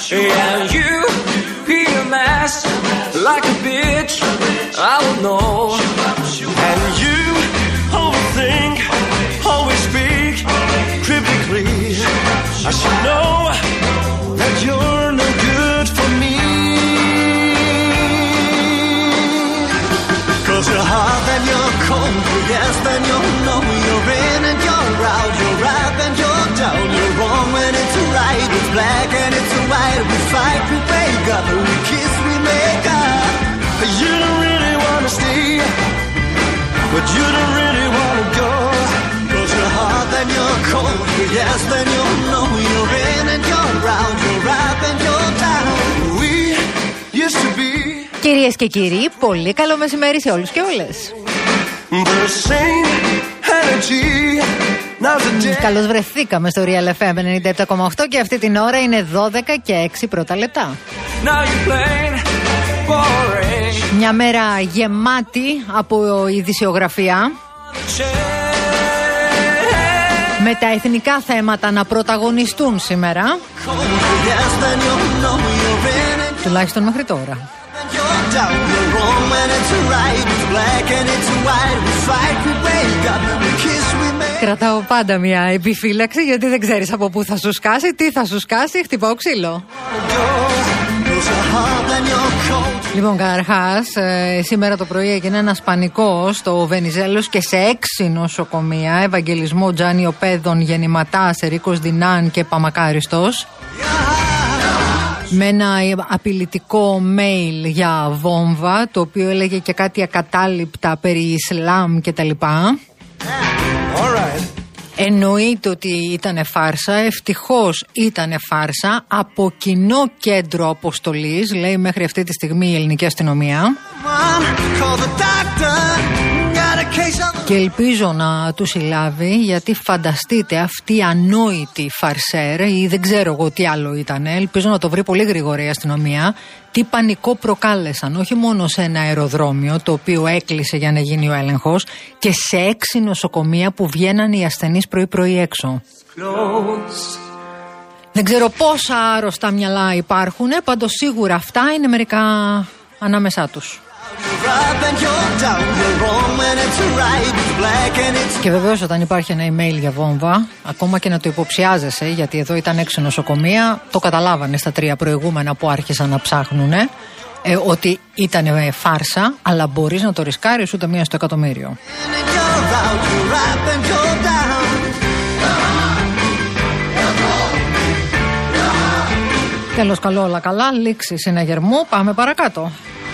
And you be a mess like a bitch, I will know. And you overthink, always speak cryptically. I should know that you're no good for me. 'Cause you're hot and you're cold, you're yes and you're no, you're in and you're out, you're up and you're down, you're wrong when it's right, it's black and it's white, we fight, we wake up, we kiss, we make up. You don't really wanna stay, but you don't really wanna go. 'Cause you're hot and you're cold, you're yes and you're no, you're in and you're out, you're up and you're down. We used to be. Κυρίες και κύριοι, πολύ καλό μεσημέρι σε όλους και όλες. Καλώς βρεθήκαμε στο Real FM 97,8 και αυτή την ώρα είναι 12 και 6 πρώτα λεπτά. Μια μέρα γεμάτη από ειδησιογραφία, με τα εθνικά θέματα να πρωταγωνιστούν σήμερα, τουλάχιστον μέχρι τώρα. Κρατάω πάντα μια επιφύλαξη, γιατί δεν ξέρεις από πού θα σου σκάσει, τι θα σου σκάσει, χτυπάω ξύλο. Λοιπόν, καταρχάς, σήμερα το πρωί έγινε ένας πανικός στο Βενιζέλος και σε 6 νοσοκομεία. Ευαγγελισμό Τζάνι Οπέδων, Γεννηματάς, Ερίκος Δινάν και Παμακάριστος. Με ένα απειλητικό mail για βόμβα, το οποίο έλεγε και κάτι ακατάληπτα περί Ισλάμ και τα λοιπά. Εννοείται ότι ήτανε φάρσα, ευτυχώς ήτανε φάρσα, από κοινό κέντρο αποστολής, λέει μέχρι αυτή τη στιγμή η ελληνική αστυνομία. Και ελπίζω να του συλλάβει, γιατί φανταστείτε αυτή η ανόητη φαρσέρ, ή δεν ξέρω εγώ τι άλλο ήτανε, ελπίζω να το βρει πολύ γρήγορα η αστυνομία. Τι πανικό προκάλεσαν, όχι μόνο σε ένα αεροδρόμιο το οποίο έκλεισε για να γίνει ο έλεγχος, και σε 6 νοσοκομεία που βγαίναν οι ασθενείς πρωί-πρωί έξω. Δεν ξέρω πόσα άρρωστα μυαλά υπάρχουν, πάντως σίγουρα αυτά είναι μερικά ανάμεσά τους. Και βεβαίως όταν υπάρχει ένα email για βόμβα, ακόμα και να το υποψιάζεσαι, γιατί εδώ ήταν 6 νοσοκομεία, το καταλάβανε στα 3 προηγούμενα που άρχισαν να ψάχνουν, ότι ήταν φάρσα, αλλά μπορείς να το ρισκάρεις ούτε μία στο εκατομμύριο. Τέλος, καλό όλα καλά, λήξη συναγερμού, πάμε παρακάτω.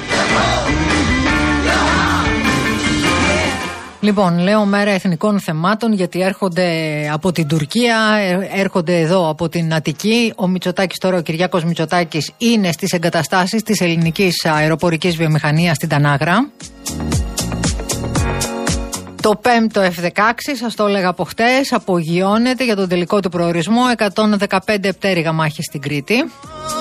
Λοιπόν, λέω μέρα εθνικών θεμάτων, γιατί έρχονται από την Τουρκία, έρχονται εδώ από την Αττική. Ο Μητσοτάκης τώρα, ο Κυριάκος Μητσοτάκης, είναι στις εγκαταστάσεις της ελληνικής αεροπορικής βιομηχανίας στην Τανάγρα. Το 5ο F-16, σας το έλεγα από χτες, απογειώνεται για τον τελικό του προορισμό, 115 πτέρυγα μάχη στην Κρήτη.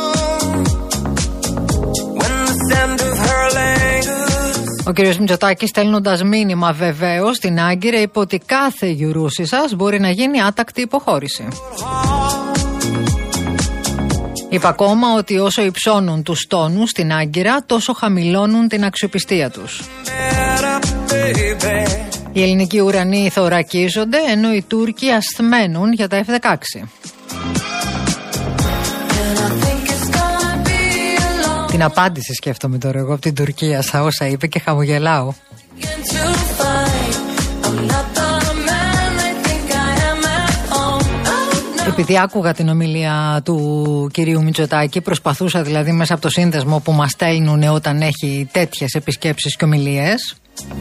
Ο κ. Μητσοτάκης, στέλνοντας μήνυμα βεβαίως στην Άγκυρα, είπε ότι κάθε γιουρούση σας μπορεί να γίνει άτακτη υποχώρηση. Είπε ακόμα ότι όσο υψώνουν τους τόνους στην Άγκυρα, τόσο χαμηλώνουν την αξιοπιστία τους. Οι ελληνικοί ουρανοί θωρακίζονται, ενώ οι Τούρκοι ασθμένουν για τα F-16. Την απάντηση σκέφτομαι τώρα εγώ από την Τουρκία στα όσα είπε και χαμογελάω. Επειδή άκουγα την ομιλία του κυρίου Μητσοτάκη, προσπαθούσα δηλαδή μέσα από το σύνδεσμο που μας στέλνουν όταν έχει τέτοιες επισκέψεις και ομιλίες,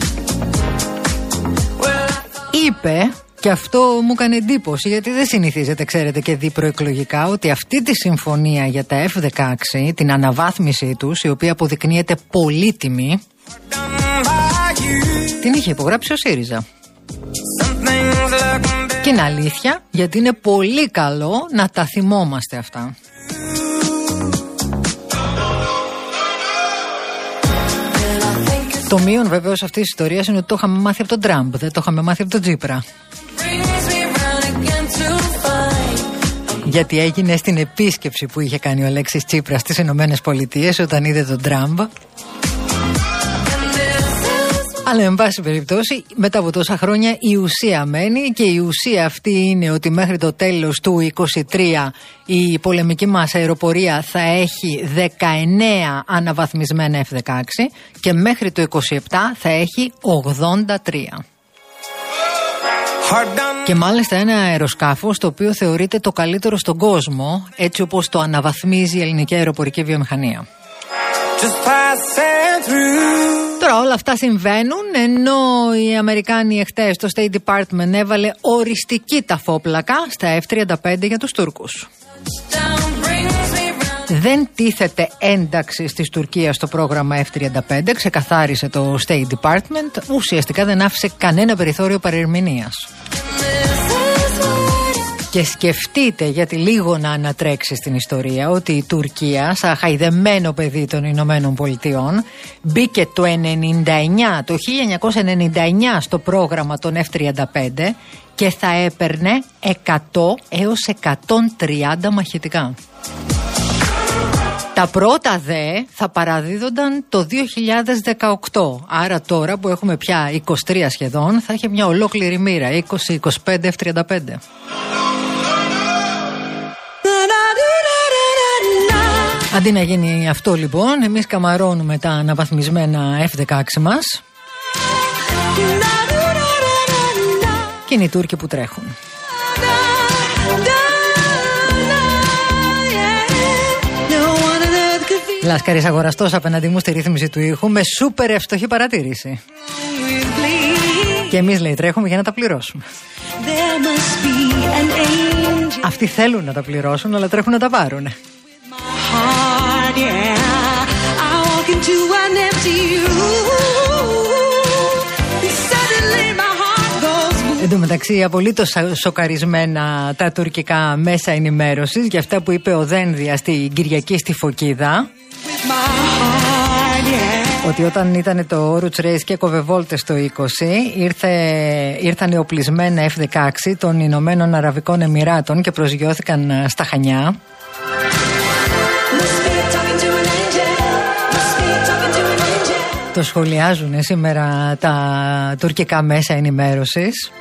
είπε, και αυτό μου έκανε εντύπωση, γιατί δεν συνηθίζεται, ξέρετε, και δει προεκλογικά, ότι αυτή τη συμφωνία για τα F-16, την αναβάθμιση τους, η οποία αποδεικνύεται πολύτιμη, την είχε υπογράψει ο ΣΥΡΙΖΑ. Και είναι αλήθεια, γιατί είναι πολύ καλό να τα θυμόμαστε αυτά. Το μείον βεβαίως αυτής της ιστορίας είναι ότι το είχαμε μάθει από τον Τραμπ, δεν το είχαμε μάθει από τον Τσίπρα. γιατί έγινε στην επίσκεψη που είχε κάνει ο Αλέξης Τσίπρας στις Ηνωμένες Πολιτείες όταν είδε τον Τραμπ. Αλλά εν πάση περιπτώσει, μετά από τόσα χρόνια η ουσία μένει, και η ουσία αυτή είναι ότι μέχρι το τέλος του 2023 η πολεμική μας αεροπορία θα έχει 19 αναβαθμισμένα F-16 και μέχρι το 2027 θα έχει 83. Και μάλιστα ένα αεροσκάφος το οποίο θεωρείται το καλύτερο στον κόσμο, έτσι όπως το αναβαθμίζει η ελληνική αεροπορική βιομηχανία. Τώρα όλα αυτά συμβαίνουν ενώ οι Αμερικάνοι εχθές στο State Department έβαλε οριστική ταφόπλακα στα F-35 για τους Τούρκους. Δεν τίθεται ένταξη της Τουρκίας στο πρόγραμμα F-35, ξεκαθάρισε το State Department, ουσιαστικά δεν άφησε κανένα περιθώριο παρερμηνίας. Και σκεφτείτε, γιατί λίγο να ανατρέξει στην ιστορία, ότι η Τουρκία, σαν χαϊδεμένο παιδί των Ηνωμένων Πολιτειών, μπήκε το 1999 στο πρόγραμμα των F-35 και θα έπαιρνε 100 έως 130 μαχητικά. Τα πρώτα δε θα παραδίδονταν το 2018, άρα τώρα που έχουμε πια 23 σχεδόν θα έχει μια ολόκληρη μοίρα, 20-25 F-35. Αντί να γίνει αυτό λοιπόν, εμείς καμαρώνουμε τα αναβαθμισμένα F-16 μας και είναι οι Τούρκοι που τρέχουν. Λάσκαρης αγοραστός απέναντι μου στη ρύθμιση του ήχου με σούπερ ευστοχή παρατήρηση. Και εμείς, λέει, τρέχουμε για να τα πληρώσουμε. Αυτοί θέλουν να τα πληρώσουν, αλλά τρέχουν να τα πάρουν. Εν τω μεταξύ, απολύτως σοκαρισμένα τα τουρκικά μέσα ενημέρωσης για αυτά που είπε ο Δένδια στην Κυριακή στη Φωκίδα. Ότι όταν ήταν το Oruç Reis και έκοβε βόλτες το 20, ήρθαν οπλισμένα F-16 των Ηνωμένων Αραβικών Εμιράτων και προσγειώθηκαν στα Χανιά. Το σχολιάζουν σήμερα τα τουρκικά μέσα ενημέρωσης.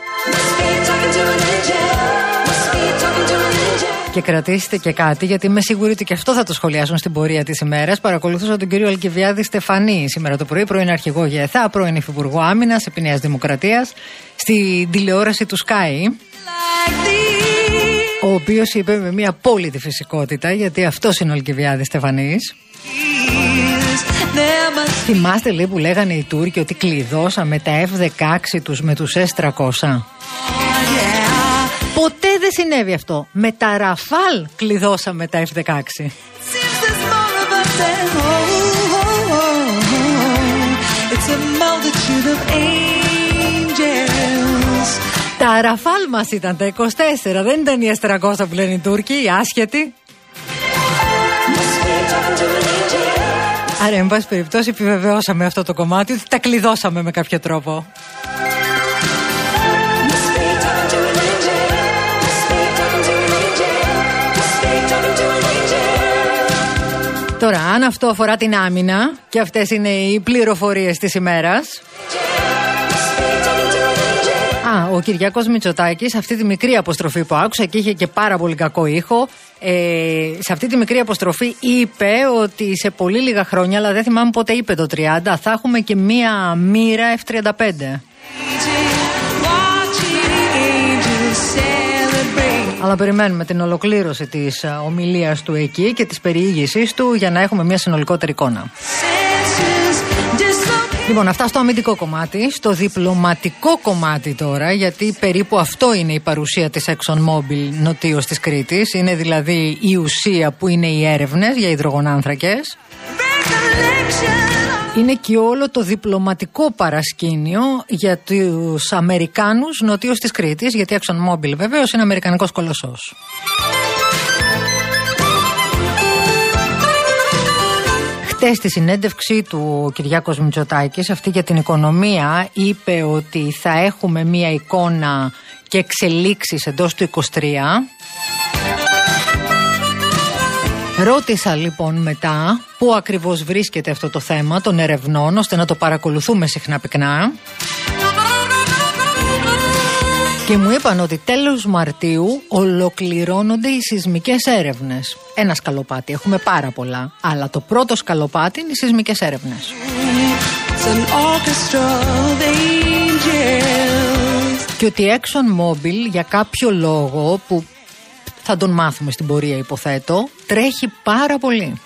Και κρατήστε και κάτι, γιατί είμαι σίγουρη ότι και αυτό θα το σχολιάσουν στην πορεία της ημέρας. Παρακολουθούσα τον κύριο Αλκιβιάδη Στεφανή σήμερα το πρωί, πρώην αρχηγό ΓΕΘΑ, πρώην υφυπουργό άμυνας επί Νέας Δημοκρατίας, στη τηλεόραση του Sky, ο οποίος είπε με μια απόλυτη φυσικότητα, γιατί αυτός είναι ο Αλκιβιάδης Στεφανής. Θυμάστε, λέει, που λέγανε οι Τούρκοι ότι κλειδώσαμε τα F-16 τους με τους S-300. Ποτέ δεν συνέβη αυτό. Με τα Ραφάλ κλειδώσαμε τα F-16. Τα Ραφάλ μας ήταν τα 24, δεν ήταν οι S-300 που λένε οι Τούρκοι, οι άσχετοι. Άρα, εν πάση περιπτώσει, επιβεβαιώσαμε αυτό το κομμάτι, ότι τα κλειδώσαμε με κάποιο τρόπο. Τώρα, αν αυτό αφορά την άμυνα, και αυτές είναι οι πληροφορίες της ημέρας. Ο Κυριάκος Μητσοτάκης, αυτή τη μικρή αποστροφή που άκουσα και είχε και πάρα πολύ κακό ήχο, σε αυτή τη μικρή αποστροφή είπε ότι σε πολύ λίγα χρόνια, αλλά δεν θυμάμαι πότε είπε το 30, θα έχουμε και μία μοίρα F-35. Αλλά περιμένουμε την ολοκλήρωση της ομιλίας του εκεί και της περιήγησής του για να έχουμε μια συνολικότερη εικόνα. Λοιπόν, αυτά στο αμυντικό κομμάτι. Στο διπλωματικό κομμάτι τώρα, γιατί περίπου αυτό είναι η παρουσία της ExxonMobil νοτίως της Κρήτης. Είναι δηλαδή η ουσία που είναι οι έρευνες για υδρογονάνθρακες. Είναι και όλο το διπλωματικό παρασκήνιο για τους Αμερικάνους νοτίως της Κρήτης, γιατί η ExxonMobil βεβαίως είναι αμερικανικός κολοσσός. Χτες στη συνέντευξή του ο Κυριάκος Μητσοτάκης, αυτή για την οικονομία, είπε ότι θα έχουμε μία εικόνα και εξελίξεις εντός του 23. Ρώτησα λοιπόν μετά πού ακριβώς βρίσκεται αυτό το θέμα των ερευνών, ώστε να το παρακολουθούμε συχνά πυκνά. Και μου είπαν ότι τέλος Μαρτίου ολοκληρώνονται οι σεισμικές έρευνες. Ένα σκαλοπάτι, έχουμε πάρα πολλά, αλλά το πρώτο σκαλοπάτι είναι οι σεισμικές έρευνες. Και ότι η ExxonMobil για κάποιο λόγο που θα τον μάθουμε στην πορεία υποθέτω, τρέχει πάρα πολύ.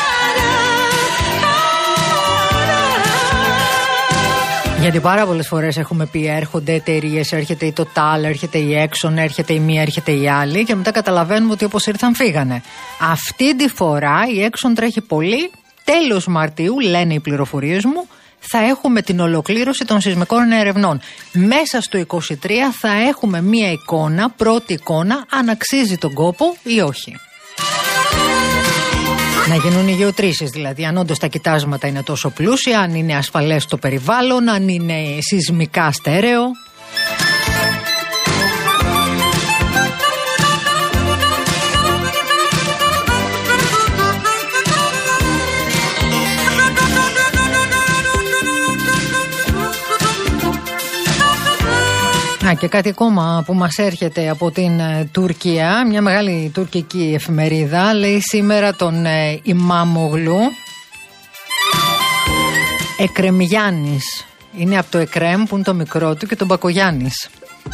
Γιατί πάρα πολλές φορές έχουμε πει έρχονται εταιρείες, έρχεται η Total, έρχεται η Exxon, έρχεται η μία, έρχεται η άλλη και μετά καταλαβαίνουμε ότι όπως ήρθαν φύγανε. Αυτή τη φορά η Exxon τρέχει πολύ. Τέλος Μαρτίου, λένε οι πληροφορίες μου, θα έχουμε την ολοκλήρωση των σεισμικών ερευνών. Μέσα στο 23 θα έχουμε μία εικόνα, πρώτη εικόνα, αν αξίζει τον κόπο ή όχι. Να γίνουν οι γεωτρήσεις, δηλαδή αν όντως τα κοιτάσματα είναι τόσο πλούσια, αν είναι ασφαλές το περιβάλλον, αν είναι σεισμικά στέρεο. Και κάτι ακόμα που μας έρχεται από την Τουρκία, μια μεγάλη τουρκική εφημερίδα, λέει σήμερα τον Ιμάμογλου Εκρεμιγιάννης. Είναι από το Εκρέμ που είναι το μικρό του και τον Μπακογιάννης.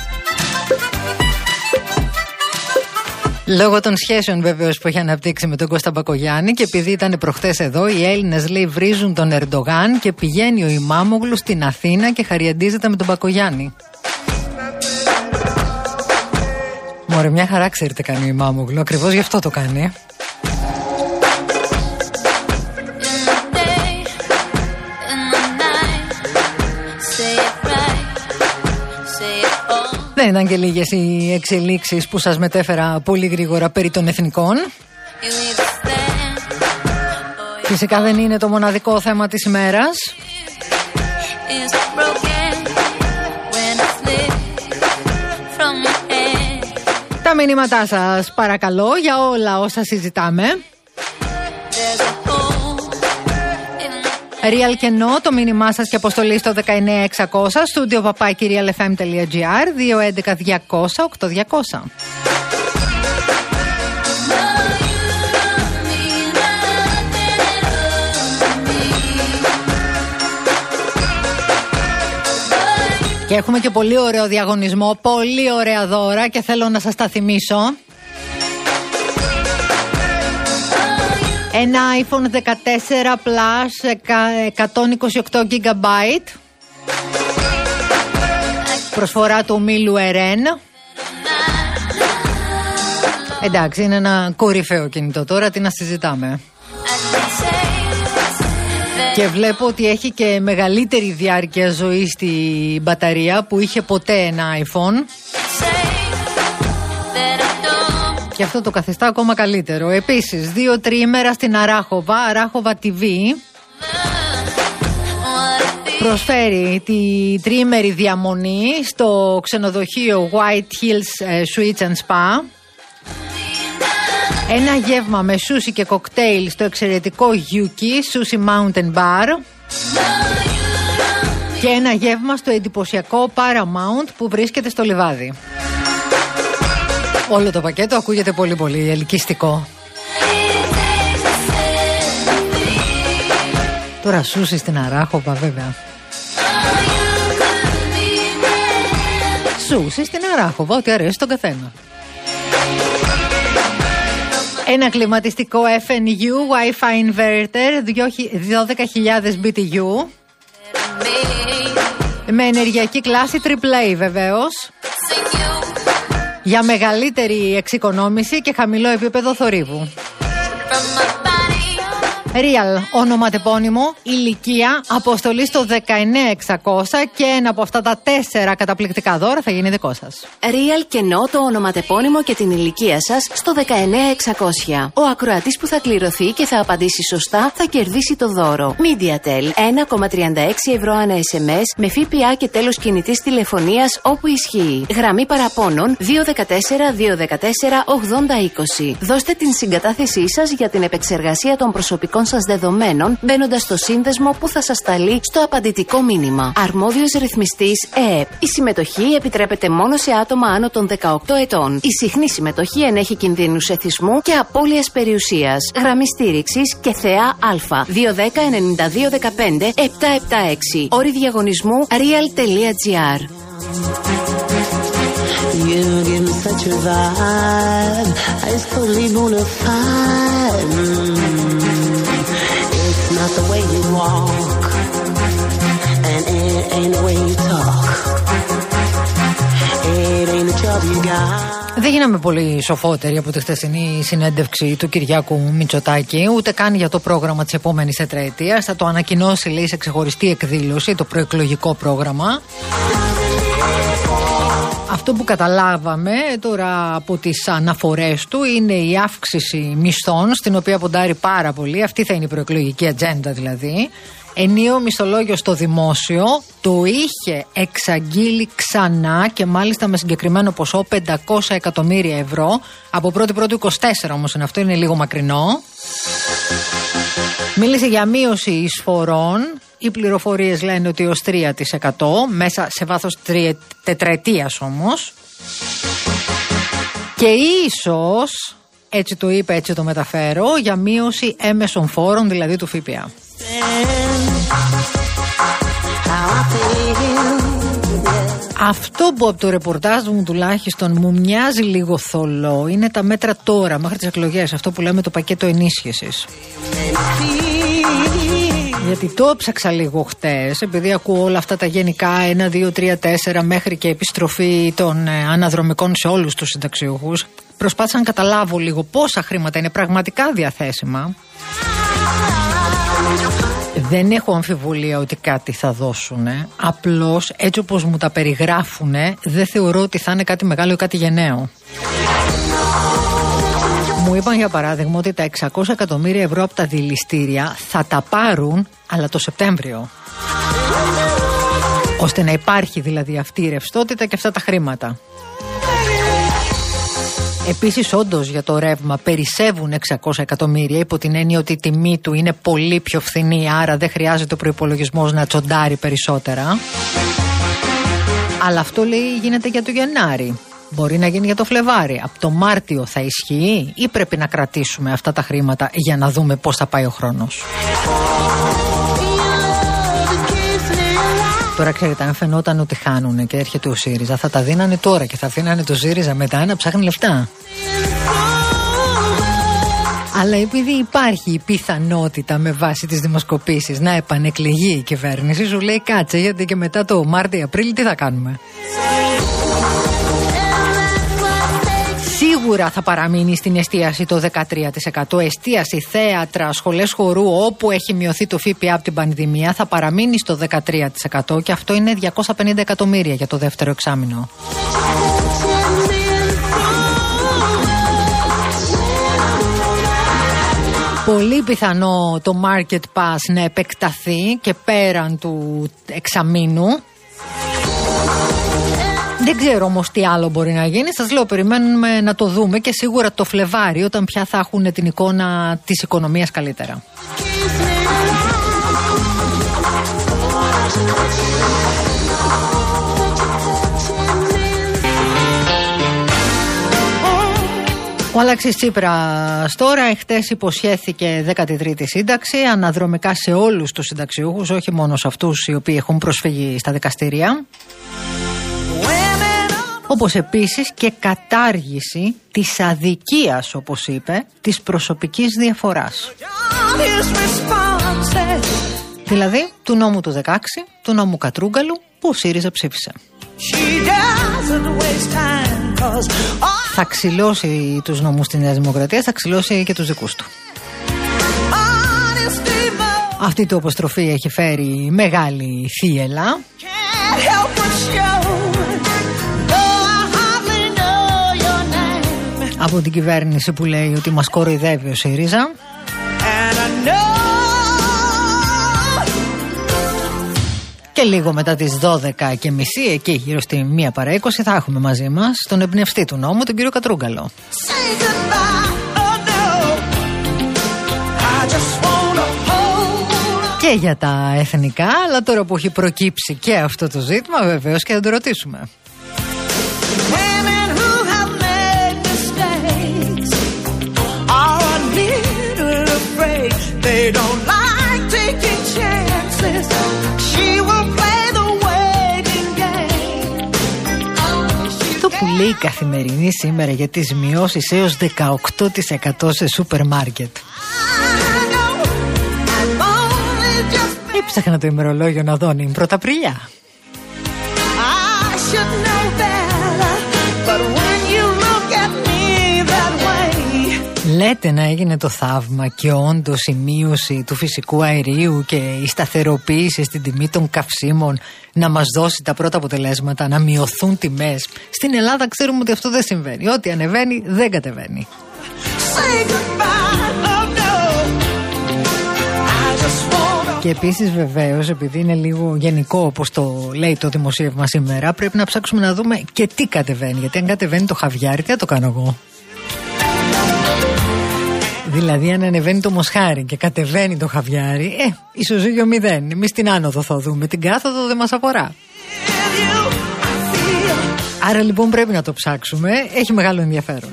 Λόγω των σχέσεων βεβαίως που έχει αναπτύξει με τον Κώστα Μπακογιάννη και επειδή ήταν προχθές εδώ, οι Έλληνες λέει βρίζουν τον Ερντογάν και πηγαίνει ο Ιμάμογλου στην Αθήνα και χαριαντίζεται με τον Μπακογιάννη. Μωρέ, μια χαρά ξέρετε κάνει ο Ιμάμογλου, ακριβώς γι' αυτό το κάνει. Δεν ήταν και λίγες οι εξελίξεις που σας μετέφερα πολύ γρήγορα περί των εθνικών. Φυσικά δεν είναι το μοναδικό θέμα της ημέρας. Τα μηνύματά σας παρακαλώ για όλα όσα συζητάμε. Real και No, το μήνυμά σας και αποστολή στο 19600, studio@realfm.gr, 211 200 8200. Και έχουμε και πολύ ωραίο διαγωνισμό, πολύ ωραία δώρα και θέλω να σας τα θυμίσω. Ένα iPhone 14 Plus 128 GB, προσφορά του ομίλου Eren. Εντάξει, είναι ένα κορυφαίο κινητό τώρα, τι να συζητάμε. Και βλέπω ότι έχει και μεγαλύτερη διάρκεια ζωής στη μπαταρία που είχε ποτέ ένα iPhone. Και αυτό το καθιστά ακόμα καλύτερο. Επίσης, 2 τριήμερα στην Αράχοβα TV προσφέρει τη τριήμερη διαμονή στο ξενοδοχείο White Hills Suites and Spa. Ένα γεύμα με σούσι και κοκτέιλ στο εξαιρετικό Yuki Sushi Mountain Bar. Και ένα γεύμα στο εντυπωσιακό Paramount που βρίσκεται στο Λιβάδι. Όλο το πακέτο ακούγεται πολύ πολύ ελκυστικό. Τώρα σούσι στην Αράχοβα βέβαια. Σούσι στην Αράχοβα, ό,τι αρέσει τον καθένα. Ένα κλιματιστικό FNU Wi-Fi inverter 12.000 BTU με ενεργειακή κλάση AAA βεβαίως, για μεγαλύτερη εξοικονόμηση και χαμηλό επίπεδο θορύβου. Real, ονοματεπώνυμο, ηλικία, αποστολή στο 19600 και ένα από αυτά τα 4 καταπληκτικά δώρα θα γίνει δικό σας. Real, κενό το ονοματεπώνυμο και την ηλικία σας στο 19600. Ο ακροατής που θα κληρωθεί και θα απαντήσει σωστά θα κερδίσει το δώρο. MediaTel, 1,36 ευρώ ανά SMS με ΦΠΑ και τέλος κινητής τηλεφωνίας όπου ισχύει. Γραμμή παραπώνων 214-214-8020. Δώστε την συγκατάθεσή σας για την επεξεργασία των προσωπικών σας δεδομένων μπαίνοντας στο σύνδεσμο που θα σας σταλεί στο απαντητικό μήνυμα. Αρμόδιος ρυθμιστής ΕΕΠ. Η συμμετοχή επιτρέπεται μόνο σε άτομα άνω των 18 ετών. Η συχνή συμμετοχή ενέχει κινδύνους εθισμού και απώλειας περιουσίας. Γραμμή στήριξης και ΘΕΑ Α 210-9215-776. Όροι διαγωνισμού real.gr. You give me such a vibe, it's totally bona fide. It's not the way you walk, and it ain't the way you talk. It ain't the job you got. Δεν γίναμε πολύ σοφότεροι από τη χθεσινή συνέντευξη του Κυριάκου Μητσοτάκη, ούτε καν για το πρόγραμμα της επόμενης τετραετίας. Θα το ανακοινώσει, λέει, σε ξεχωριστή εκδήλωση, το προεκλογικό πρόγραμμα. Αυτό που καταλάβαμε τώρα από τις αναφορές του είναι η αύξηση μισθών, στην οποία ποντάρει πάρα πολύ. Αυτή θα είναι η προεκλογική ατζέντα δηλαδή. Ενίο μισθολόγιο στο δημόσιο το είχε εξαγγείλει ξανά και μάλιστα με συγκεκριμένο ποσό 500 εκατομμύρια ευρώ. Από 1η-1η 24 όμως είναι αυτό, είναι λίγο μακρινό. Μίλησε για μείωση εισφορών. Οι πληροφορίες λένε ότι ως 3% μέσα σε βάθος τετραετίας όμως. Και ίσως, έτσι το είπε, έτσι το μεταφέρω, για μείωση έμεσων φόρων, δηλαδή του ΦΠΑ. Αυτό που από το ρεπορτάζ μου τουλάχιστον μου μοιάζει λίγο θολό είναι τα μέτρα τώρα, μέχρι τις εκλογές, αυτό που λέμε το πακέτο ενίσχυσης. Γιατί το έψαξα λίγο χτες, επειδή ακούω όλα αυτά τα γενικά 1, 2, 3, 4 μέχρι και επιστροφή των αναδρομικών σε όλους τους συνταξιούχους. Προσπάθησα να καταλάβω λίγο πόσα χρήματα είναι πραγματικά διαθέσιμα. Δεν έχω αμφιβολία ότι κάτι θα δώσουνε. Απλώς έτσι όπως μου τα περιγράφουνε, δεν θεωρώ ότι θα είναι κάτι μεγάλο ή κάτι γενναίο. Μου είπαν για παράδειγμα ότι τα 600 εκατομμύρια ευρώ από τα δηληστήρια θα τα πάρουν, αλλά το Σεπτέμβριο. Ώστε να υπάρχει δηλαδή αυτή η ρευστότητα και αυτά τα χρήματα. Επίσης, όντως για το ρεύμα περισσεύουν 600 εκατομμύρια, υπό την έννοια ότι η τιμή του είναι πολύ πιο φθηνή, άρα δεν χρειάζεται ο προϋπολογισμός να τσοντάρει περισσότερα. Αλλά αυτό, λέει, γίνεται για το Γενάρη. Μπορεί να γίνει για το Φλεβάρι. Από το Μάρτιο θα ισχύει ή πρέπει να κρατήσουμε αυτά τα χρήματα για να δούμε πώς θα πάει ο χρόνος. Τώρα ξέρετε, αν φαινόταν ότι χάνουνε και έρχεται ο ΣΥΡΙΖΑ, θα τα δίνανε τώρα και θα αφήνανε το ΣΥΡΙΖΑ μετά να ψάχνει λεφτά. Αλλά επειδή υπάρχει η πιθανότητα με βάση τις δημοσκοπήσεις να επανεκλεγεί η κυβέρνηση, σου λέει κάτσε, γιατί και μετά το Μάρτιο-Απρίλιο τι θα κάνουμε. Σίγουρα θα παραμείνει στην εστίαση το 13%. Εστίαση, θέατρα, σχολές χορού, όπου έχει μειωθεί το ΦΠΑ από την πανδημία, θα παραμείνει στο 13% και αυτό είναι 250 εκατομμύρια για το δεύτερο εξάμηνο. Πολύ πιθανό το Market Pass να επεκταθεί και πέραν του εξαμήνου. Δεν ξέρω όμως τι άλλο μπορεί να γίνει. Σας λέω, περιμένουμε να το δούμε και σίγουρα το Φλεβάρι, όταν πια θα έχουν την εικόνα της οικονομίας καλύτερα. Ο Αλέξης Τσίπρας τώρα εχθές υποσχέθηκε 13η σύνταξη αναδρομικά σε όλους τους συνταξιούχους, όχι μόνο σε αυτούς οι οποίοι έχουν προσφύγει στα δικαστήρια. Όπως επίσης και κατάργηση της αδικίας, όπως είπε, της προσωπικής διαφοράς. Δηλαδή του νόμου του 16, του νόμου Κατρούγκαλου, που ο ΣΥΡΙΖΑ ψήφισε. Θα ξυλώσει τους νόμους της Νέας Δημοκρατίας, θα ξυλώσει και τους δικούς του. Αυτή του αποστροφή έχει φέρει μεγάλη θύελα. Από την κυβέρνηση που λέει ότι μας κοροϊδεύει ο ΣΥΡΙΖΑ. Και λίγο μετά τις 12:30, εκεί γύρω στη 1:40, θα έχουμε μαζί μας τον εμπνευστή του νόμου, τον κύριο Κατρούγκαλο. Και για τα εθνικά, αλλά τώρα που έχει προκύψει και αυτό το ζήτημα, βεβαίως και θα το ρωτήσουμε. Αυτό που λέει η Καθημερινή σήμερα για τις μειώσεις έως 18% σε σούπερ μάρκετ. Έψαχνα το ημερολόγιο να δω είναι Πρωταπριλιά. Λέτε να έγινε το θαύμα και όντως η μείωση του φυσικού αερίου και η σταθεροποίηση στην τιμή των καυσίμων να μας δώσει τα πρώτα αποτελέσματα, να μειωθούν τιμές. Στην Ελλάδα ξέρουμε ότι αυτό δεν συμβαίνει. Ό,τι ανεβαίνει δεν κατεβαίνει. Και επίσης βεβαίως, επειδή είναι λίγο γενικό όπως το λέει το δημοσίευμα σήμερα, πρέπει να ψάξουμε να δούμε και τι κατεβαίνει. Γιατί αν κατεβαίνει το χαβιάρι, τι θα το κάνω εγώ? Δηλαδή αν ανεβαίνει το μοσχάρι και κατεβαίνει το χαβιάρι, ισοζύγιο 0. Εμείς την άνοδο θα δούμε, την κάθοδο δεν μας αφορά. Άρα λοιπόν πρέπει να το ψάξουμε, έχει μεγάλο ενδιαφέρον.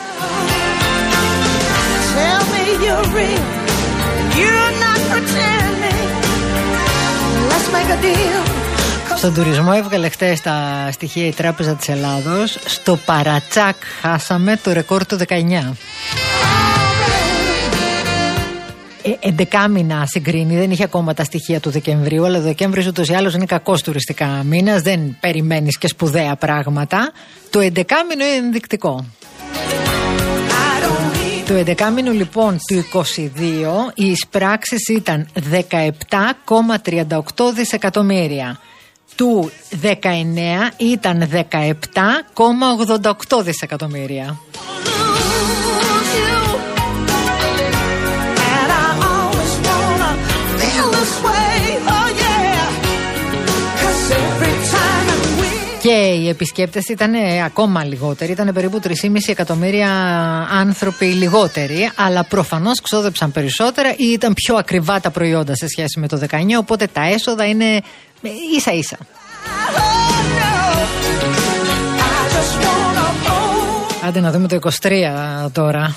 Στον τουρισμό έβγαλε χτες τα στοιχεία η Τράπεζα της Ελλάδος. Στο παρατσάκ χάσαμε το ρεκόρ του 19. 11 μήνα συγκρίνει, δεν είχε ακόμα τα στοιχεία του Δεκεμβρίου, αλλά ο Δεκέμβρης ούτως ή άλλως είναι κακός τουριστικά μήνας, δεν περιμένεις και σπουδαία πράγματα. Το 11 μήνο είναι ενδεικτικό. Το 11 μήνο λοιπόν του 22 οι εισπράξεις ήταν 17,38 δισεκατομμύρια. Του 19 ήταν 17,88 δισεκατομμύρια. Και οι επισκέπτες ήταν ακόμα λιγότεροι, ήταν περίπου 3,5 εκατομμύρια άνθρωποι λιγότεροι, αλλά προφανώς ξόδεψαν περισσότερα ή ήταν πιο ακριβά τα προϊόντα σε σχέση με το 19, οπότε τα έσοδα είναι ίσα ίσα. Άντε να δούμε το 23 τώρα.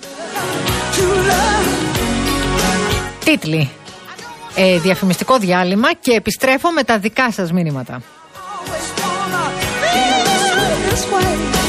Τίτλοι. Διαφημιστικό διάλειμμα και επιστρέφω με τα δικά σας μήνυματα. This way.